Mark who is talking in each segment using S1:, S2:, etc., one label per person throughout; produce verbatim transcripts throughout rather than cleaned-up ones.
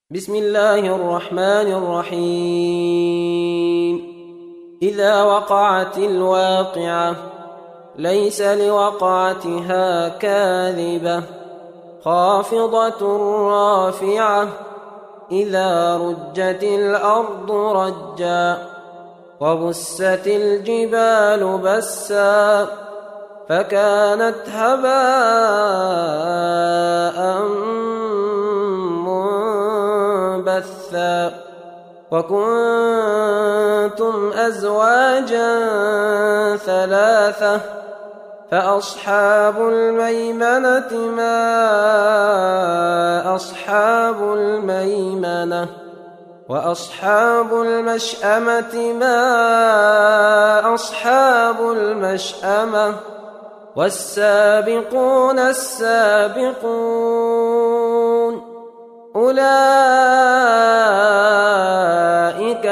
S1: بسم الله الرحمن الرحيم إذا وقعت الواقعة ليس لوقعتها كاذبة خافضة رافعة إذا رجت الأرض رجا وبست الجبال بسا فكانت هباء منبثا وكنتم أزواجا ثلاثة فأصحاب الميمنة ما أصحاب الميمنة وأصحاب المشأمة ما أصحاب المشأمة والسابقون السابقون أولئك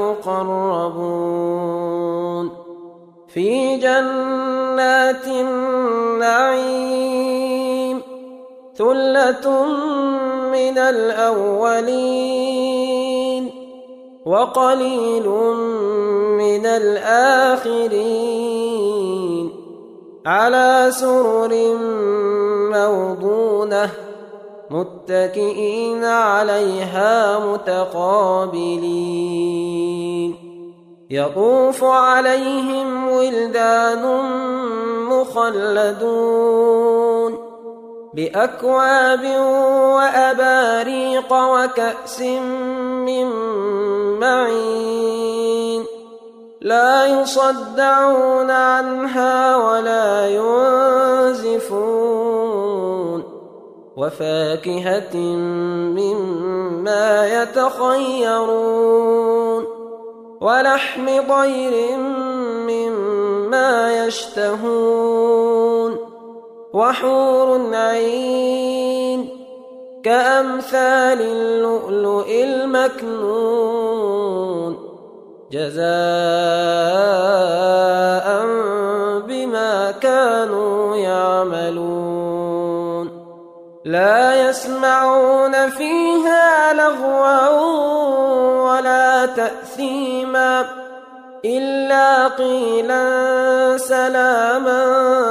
S1: المقربون في جنات النعيم ثلة من الأولين وقليل من الآخرين على سرر موضونة متكئين عليها متقابلين يطوف عليهم ولدان مخلدون بأكواب وأباريق وكأس من معين لا يصدعون عنها ولا ينزفون وفاكهة مما يتخيرون ولحم طير مما يشتهون وحور عين كأمثال اللؤلؤ المكنون جزاء بما كانوا يعملون لا يسمعون فيها لغوا ولا تأثيما إلا قيلا سلاما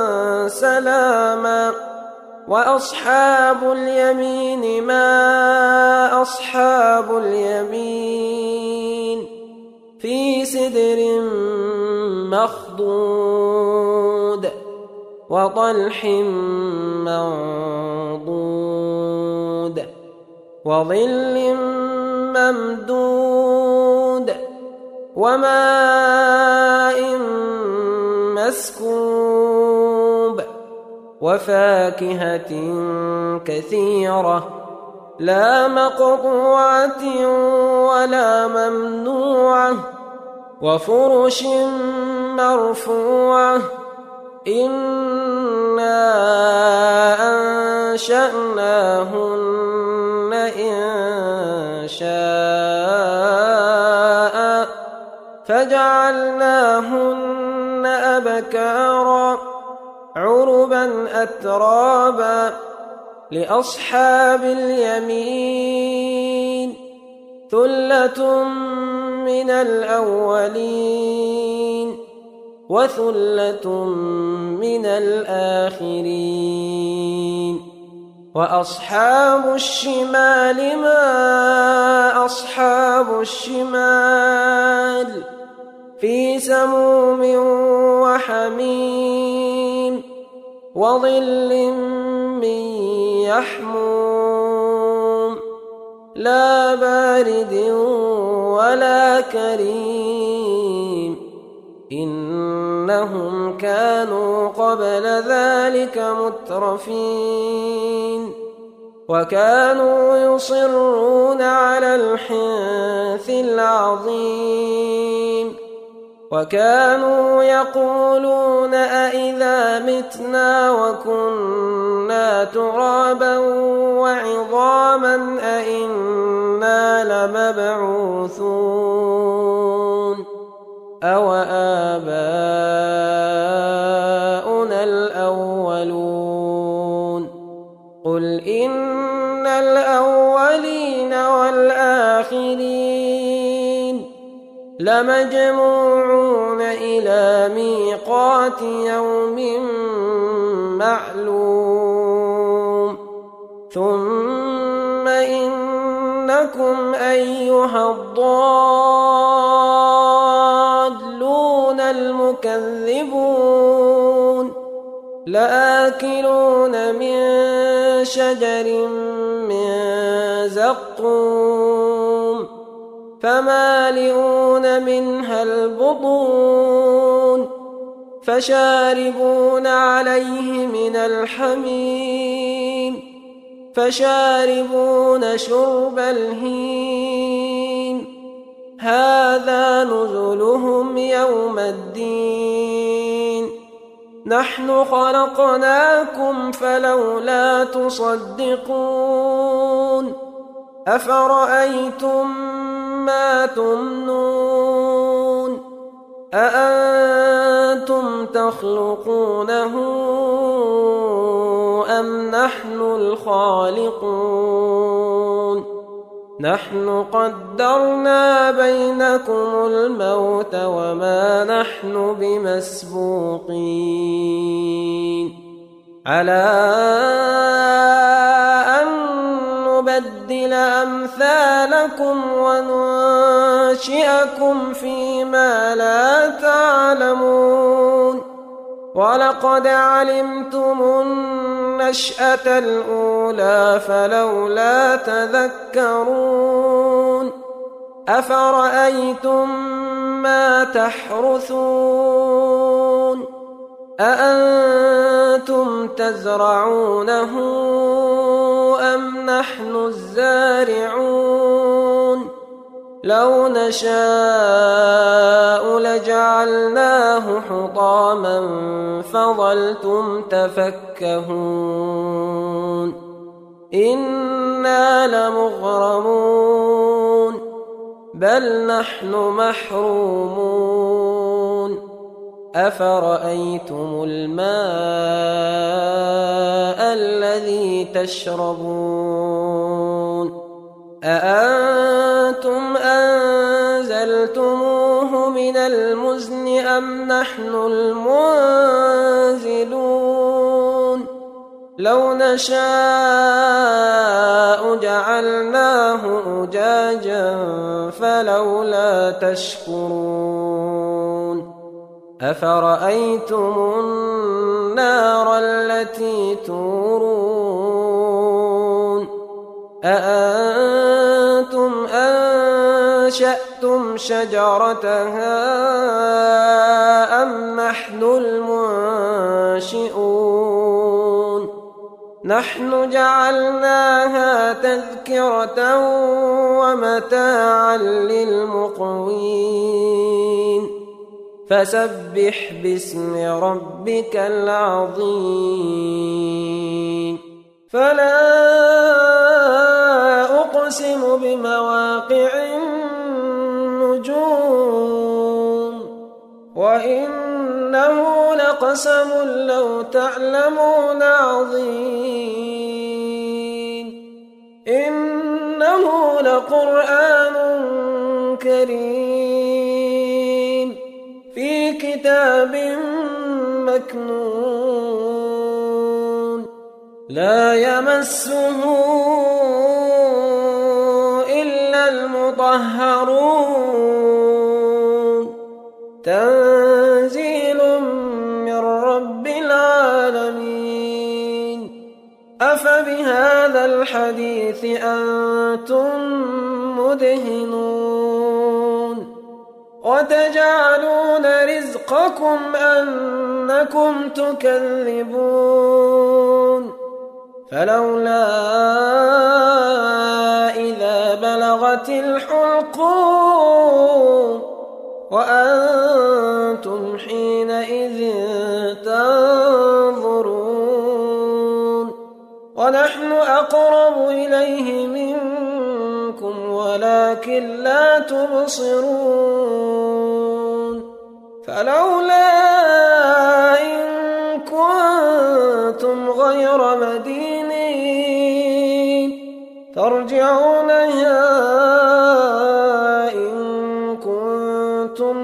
S1: سلاما وأصحاب اليمين ما أصحاب اليمين في سدر مخضود وطلح منضود وظل ممدود وماء مسكوب وفاكهة كثيرة لا مقطوعة ولا ممنوعة وفرش مرفوعة إنا أنشأناهن إن شاء فجعلناهن أبكارا عربا أترابا لأصحاب اليمين ثلة من الأولين وثلة من الآخرين وأصحاب الشمال ما أصحاب الشمال في سموم وحميم وظل من يحموم لا بارد ولا كريم إنهم كانوا قبل ذلك مترفين وكانوا يصرون على الحنث العظيم وكانوا يقولون أئذا متنا وكنا ترابا وعظاما أئنا لمبعوثون أو آباؤنا الأولون قل إن الأولين والآخرين الآخرين لمجموعون إلى ميقات يوم معلوم ثم إنكم أيها الضالون المكذبون لآكلون من شجر من زقوم فمالئون منها البطون فشاربون عليه من الحميم فشاربون شرب الهيم هذا نزلهم يوم الدين نحن خلقناكم فلولا تصدقون أفرأيتم ما تمنون أأنتم تخلقونه أم نحن الخالقون نحن قدرنا بينكم الموت وما نحن بمسبوقين على أن نبدل أمثالكم وننشئكم فيما لا تعلمون ولقد علمتم النشأة الأولى فلولا تذكرون أفرأيتم ما تحرثون أأنتم تزرعونه أم نحن الزارعون لو نشاء لجعلناه حطاما فظلتم تفكهون إنا لمغرمون بل نحن محرومون أفرأيتم الماء الذي تشربون أأنتم أنزلتموه من المزن أم نحن المنزلون لو نشاء جعلناه أجاجا فلولا تشكرون أفرأيتم النار التي تورون أأنتم أنشأتم شجرتها أم نحن المنشئون نحن جعلناها تذكرة ومتاعا للمقوين فسبح باسم ربك العظيم فلا أقسم بمواقع النجوم وإنه لقسم لو تعلمون عظيم إنه لقرآن كريم في كتاب مكنون لا يمسه إلا المطهرون تنزيل من رب العالمين أفبهذا الحديث أنتم مدهنون وتجعلون رزقكم أنكم تكذبون فلولا إذا بلغت الحلقوم وأنتم حينئذ تنظرون ونحن أقرب إليه منكم ولكن لا تبصرون فلولا إن كنتم غير مدينين ترجعونها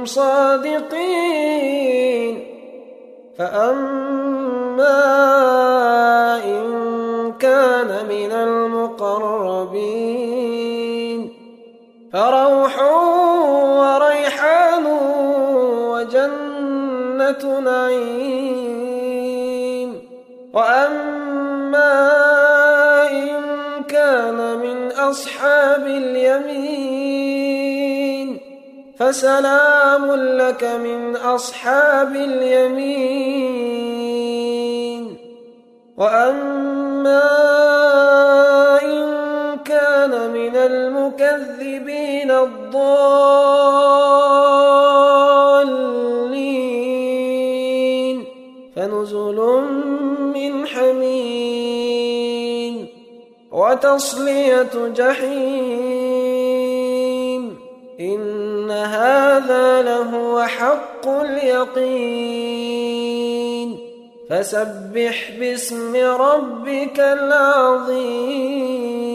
S1: صادقين فأما إن كان من المقربين فروح وريحان وجنة نعيم وأما إن كان من أصحاب اليمين فسلام لك من أصحاب اليمين وأما إن كان من المكذبين الضالين فنزل من حميم وتصلية جحيم إن هذا لهو حق اليقين فسبح باسم ربك العظيم.